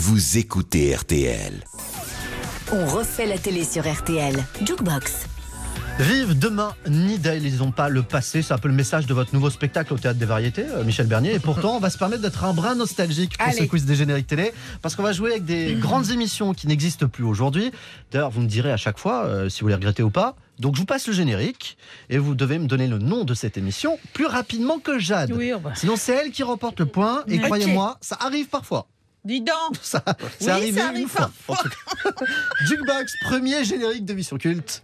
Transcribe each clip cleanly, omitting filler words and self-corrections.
vous écoutez RTL. On refait la télé sur RTL. Jukebox. Vive demain, n'idéalisons pas le passé. C'est un peu le message de votre nouveau spectacle au Théâtre des Variétés, Michel Bernier. Et pourtant, on va se permettre d'être un brin nostalgique pour ce quiz des génériques télé. Parce qu'on va jouer avec des grandes émissions qui n'existent plus aujourd'hui. D'ailleurs, vous me direz à chaque fois si vous les regrettez ou pas. Donc, je vous passe le générique et vous devez me donner le nom de cette émission plus rapidement que Jade. Oui, Sinon, c'est elle qui remporte le point. Et croyez-moi, ça arrive parfois. Dis donc. Ça arrive une fois. En tout cas. Jukebox, premier générique de Mission Culte.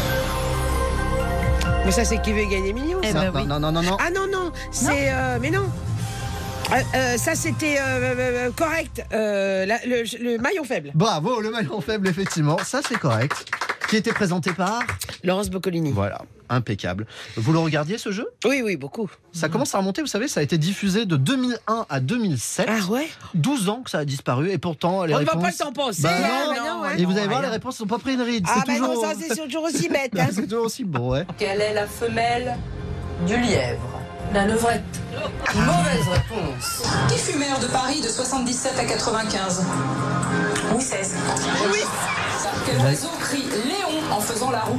Mais ça, c'est Qui veut gagner millions, ça. Non. Ah non, c'est... mais non. Ça, c'était correct. Le maillon faible. Bravo, le maillon faible, effectivement. Ça, c'est correct. Qui était présenté par Laurence Boccolini. Voilà, impeccable. Vous le regardiez, ce jeu ? Oui, beaucoup. Ça commence à remonter, vous savez, ça a été diffusé de 2001 à 2007. Ah ouais ? 12 ans que ça a disparu, et pourtant, les réponses... On ne va pas s'en penser. Non. Et vous allez voir, les réponses ne sont pas pris une ride. Non, ça, c'est toujours aussi bête. Hein. C'est toujours aussi bon, ouais. Quelle est la femelle du lièvre ? La levrette. Mauvaise réponse. Qui fut maire de Paris de 77 à 95 ? Louis XVI. Oui. Quel oiseau crie Léon en faisant la roue ?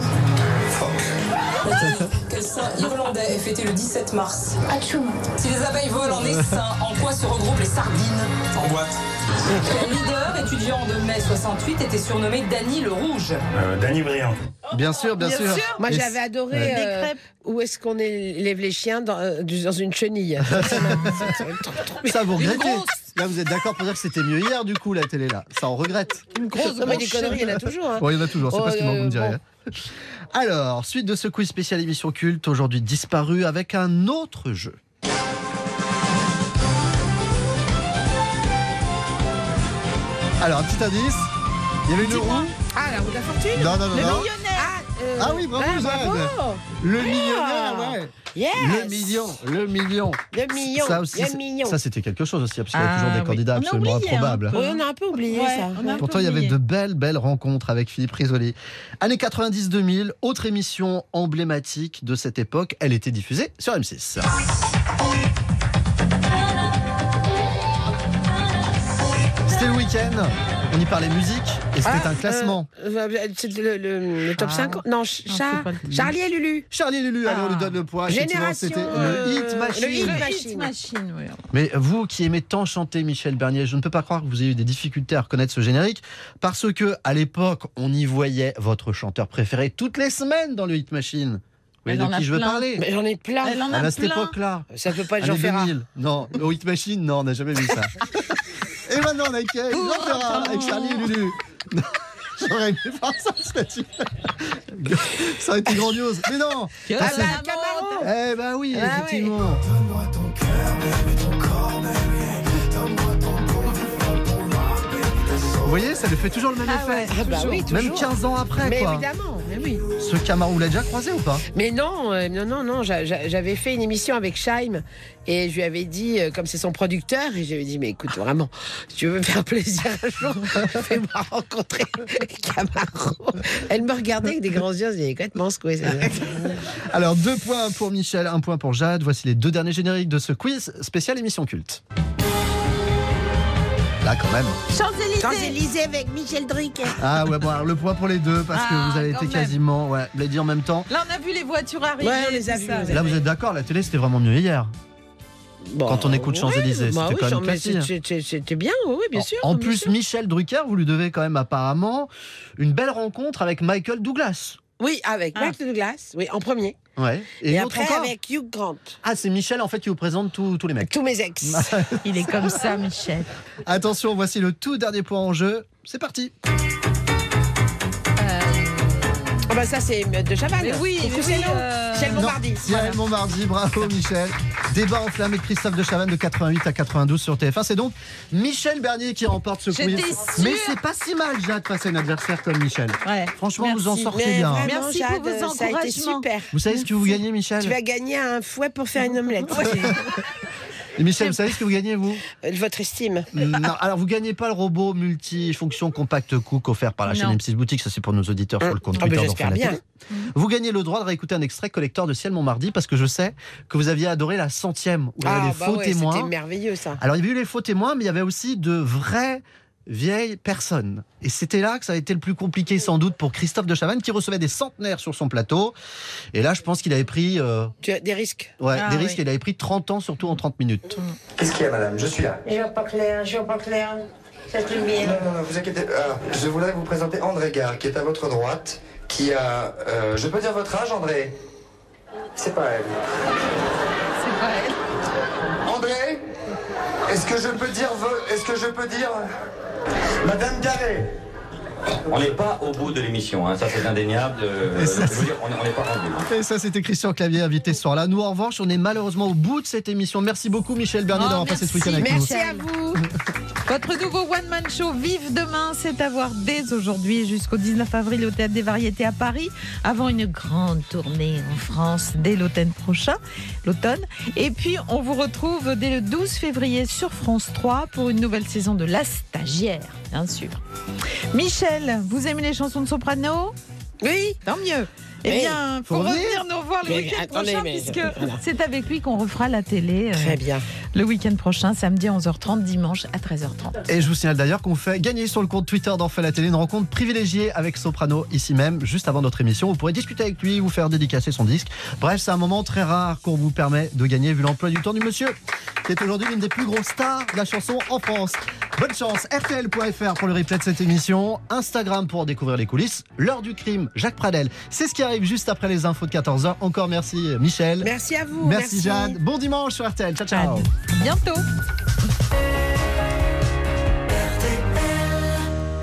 Quel saint irlandais est fêté le 17 mars ? Atchoum. Si les abeilles volent en essaim, en quoi se regroupent les sardines ? En boîte. Quel leader étudiant de mai 68 était surnommé Danny le Rouge ? Danny Briand. Bien sûr. Moi, j'avais adoré Où est-ce qu'on élève les chiens dans une chenille. Ça, vous regrettez. Là, vous êtes d'accord pour dire que c'était mieux hier, du coup, la télé, là. Ça, on regrette. Une grosse... Non, mais des conneries, il y en a toujours. Hein. Oui, il y en a toujours, c'est pas ce que vous me direz. Bon. Alors, suite de ce quiz spécial émission culte, aujourd'hui disparu avec un autre jeu. Alors, un petit indice, il y avait une roue. Ah, la roue de la fortune. Non. Le millionnaire. Ah oui, bravo, Jade. Le millionnaire, ouais. Yes. Le million. Ça aussi, ça c'était quelque chose aussi, parce qu'il y a toujours des candidats absolument improbables. Oui, on a un peu oublié ça. Pourtant, il y avait de belles rencontres avec Philippe Risoli. Années 90-2000, autre émission emblématique de cette époque, elle était diffusée sur M6. C'était le week-end, on y parlait musique et c'était un classement. C'était le top 50. Non, Charlie et Lulu. Charlie et Lulu, allez, on lui donne le point. Génération. C'était le Hit Machine. Le Hit Machine, oui. Mais vous qui aimez tant chanter Michel Bernier, je ne peux pas croire que vous ayez eu des difficultés à reconnaître ce générique parce que à l'époque, on y voyait votre chanteur préféré toutes les semaines dans le Hit Machine. Vous voyez de qui je veux parler ? Mais j'en ai plein. À cette époque-là. Ça peut pas être Jean Ferrat. Non, le Hit Machine, non, on n'a jamais vu ça. Et maintenant, on a avec Jean Ferrat, avec Charlie et Lulu. Non, j'aurais aimé voir ça, statut. Ça aurait été grandiose. Mais non. Camaro. Eh ben oui, effectivement. Donne-moi ton cœur, baby, ton corps, baby. Donne-moi ton corps, Vous voyez, ça lui fait toujours le même effet. Ah bah oui, toujours. Même 15 ans après, mais quoi. Évidemment, mais oui. Ce Camaro, vous l'avez déjà croisé ou pas ? Mais non, j'avais fait une émission avec Scheim et je lui avais dit, comme c'est son producteur, et je lui avais dit, mais écoute, vraiment, si tu veux me faire plaisir un jour, fais-moi rencontrer Camaro. Elle me regardait avec des grands yeux, elle disait, complètement secouée. Alors, 2 points pour Michel, 1 point pour Jade. Voici les 2 derniers génériques de ce quiz spécial émission culte. Là, quand même. Champs-Élysées avec Michel Drucker. Ah ouais, bon, alors le point pour les deux, parce que vous avez été quasiment, vous l'avez dit en même temps. Là, on a vu les voitures arriver. Ouais, on les a vues. Là, vous êtes d'accord, la télé, c'était vraiment mieux hier. Quand on écoute Champs-Élysées, c'était quand même classique. C'était bien, oui, bien sûr. En plus, Michel Drucker, vous lui devez quand même apparemment une belle rencontre avec Michael Douglas. Oui, avec Michael Douglas, oui, en premier. Ouais. Et après, avec Hugh Grant. Ah, c'est Michel, en fait, qui vous présente tous les mecs. Tous mes ex. Il est comme ça, Michel. Attention, voici le tout dernier point en jeu. C'est parti. Bah ça, c'est de Chavannes. Mais oui, Michel Bombardier. Michel Bombardier, bravo Michel. Débat enflammé avec Christophe de Chavannes de 88 à 92 sur TF1. C'est donc Michel Bernier qui remporte ce quiz. Mais c'est pas si mal, Jade, face à un adversaire comme Michel. Ouais. Franchement, vous en sortez mais bien. Vraiment, Merci Jade, pour vos encouragements. ça a été super. Vous savez ce que vous gagnez, Michel ? Tu vas gagner un fouet pour faire une omelette. Et Michel, vous savez ce que vous gagnez, vous ? Votre estime. Non, alors vous gagnez pas le robot multifonction Compact Cook offert par la chaîne M6 Boutique, ça c'est pour nos auditeurs sur le compte Twitter j'espère bien. Vous gagnez le droit de réécouter un extrait collector de Ciel Montmardi parce que je sais que vous aviez adoré la 100e où il y avait les faux témoins. C'était merveilleux ça. Alors il y avait eu les faux témoins, mais il y avait aussi de vrais vieille personne. Et c'était là que ça a été le plus compliqué sans doute pour Christophe de Chavannes qui recevait des centenaires sur son plateau. Et là, je pense qu'il avait pris... Tu as des risques. Ouais, Ah, des risques. oui. Il avait pris 30 ans, surtout en 30 minutes. Qu'est-ce qu'il y a, madame? Je suis là. Je vois pas clair, cette lumière. Non, vous inquiétez. Alors, je voudrais vous présenter André Gare, qui est à votre droite, qui a... je peux dire votre âge, André? C'est pas elle. C'est pas elle. André? Est-ce que je peux dire... Madame Garret? On n'est pas au bout de l'émission, hein. Ça c'est indéniable. Je veux dire, on n'est pas rendu. Et ça, c'était Christian Clavier, invité ce soir-là. Nous, en revanche, on est malheureusement au bout de cette émission. Merci beaucoup, Michel Bernier, d'avoir passé ce week-end avec nous. Merci à vous. Votre nouveau one-man show Vive Demain, c'est à voir dès aujourd'hui jusqu'au 19 avril au Théâtre des Variétés à Paris, avant une grande tournée en France dès l'automne prochain. Et puis, on vous retrouve dès le 12 février sur France 3 pour une nouvelle saison de La Stagiaire, bien sûr. Michel, vous aimez les chansons de soprano? Oui. Tant mieux. Eh Mais bien, faut revenir nous voir le week-end prochain puisque c'est avec lui qu'on refera la télé. Très bien. Le week-end prochain, samedi à 11h30, dimanche à 13h30. Et je vous signale d'ailleurs qu'on fait gagner sur le compte Twitter d'En fait la télé une rencontre privilégiée avec Soprano ici même, juste avant notre émission. Vous pourrez discuter avec lui, vous faire dédicacer son disque. Bref, c'est un moment très rare qu'on vous permet de gagner vu l'emploi du temps du monsieur, qui est aujourd'hui l'une des plus grosses stars de la chanson en France. Bonne chance, RTL.fr pour le replay de cette émission, Instagram pour découvrir les coulisses, l'heure du crime, Jacques Pradel. C'est ce qui arrive juste après les infos de 14h. Encore merci Michel. Merci à vous. Merci Jade. Bon dimanche sur RTL. Ciao, ciao. À bientôt.